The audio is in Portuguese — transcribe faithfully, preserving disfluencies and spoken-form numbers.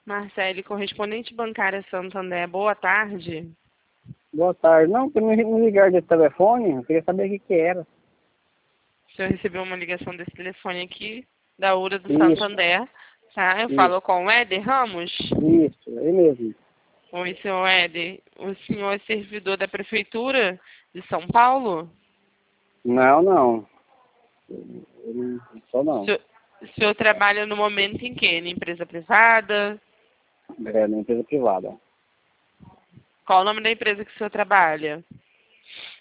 Marcele, correspondente bancária Santander, boa tarde. Boa tarde. Não, para me ligar desse telefone, eu queria saber o que que era. O senhor recebeu uma ligação desse telefone aqui, da U R A do Isso, Santander, tá? Eu isso, falo com o Éder Ramos. isso, ele mesmo. Oi, senhor Éder. O senhor é servidor da Prefeitura de São Paulo? Não, não. Eu não sou O não. senhor, o senhor trabalha no momento em quê? Na empresa privada? É na empresa privada. Qual o nome da empresa que o senhor trabalha?